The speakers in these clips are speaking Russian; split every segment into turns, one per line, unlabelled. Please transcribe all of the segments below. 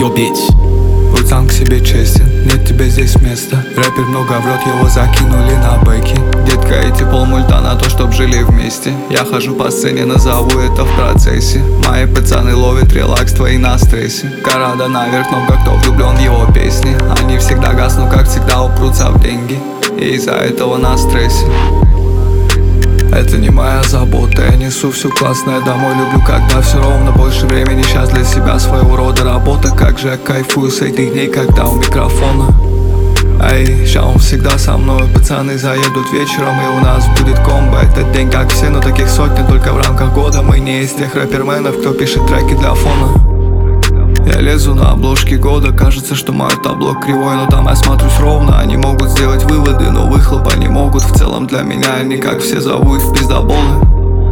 your bitch.
Будь сам к себе честен, нет тебе здесь места. Рэпер много врет, его закинули на бэки. Детка, эти полмульта на то, чтоб жили вместе. Я хожу по сцене, назову это в процессе. Мои пацаны ловят релакс, твои на стрессе. Карада наверх, много кто влюблен в его песни. Они всегда гаснут, как всегда упрутся в деньги. И из-за этого на стрессе. Это не моя забота, я несу все классное домой. Люблю, когда все ровно, больше времени сейчас для себя, своего рода работа. Как же я кайфую с этих дней, когда у микрофона. Эй, ща он всегда со мной. Пацаны заедут вечером, и у нас будет комбо. Этот день как все, но таких сотни только в рамках года. Мы не из тех рэперменов, кто пишет треки для фона. Я лезу на обложки года, кажется, что мой табло кривой, но там я смотрюсь ровно. Они могут сделать выводы, но выхлопа не могут. В целом для меня они, как все, зову их в пиздоболы.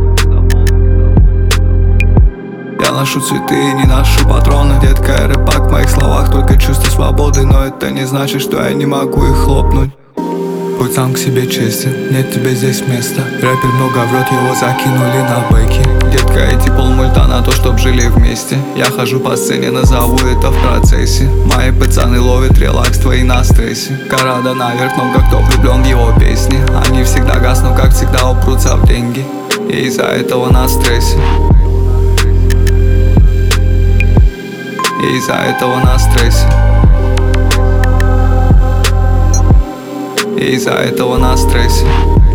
Я ношу цветы и не ношу патроны. Детка, я рэпак, в моих словах только чувство свободы. Но это не значит, что я не могу их хлопнуть. Будь сам к себе честен, нет тебе здесь места. Рэпер много врет, его закинули на бэки. Детка, эти полмульта на то, чтоб жили вместе. Я хожу по сцене, назову это в процессе. Мои пацаны ловят релакс, твои на стрессе. Карада наверх, много кто влюблен в его песни. Они всегда гаснут, как всегда упрутся в деньги. И из-за этого на стрессе. И из-за этого на стрессе. И из-за этого на стрессе.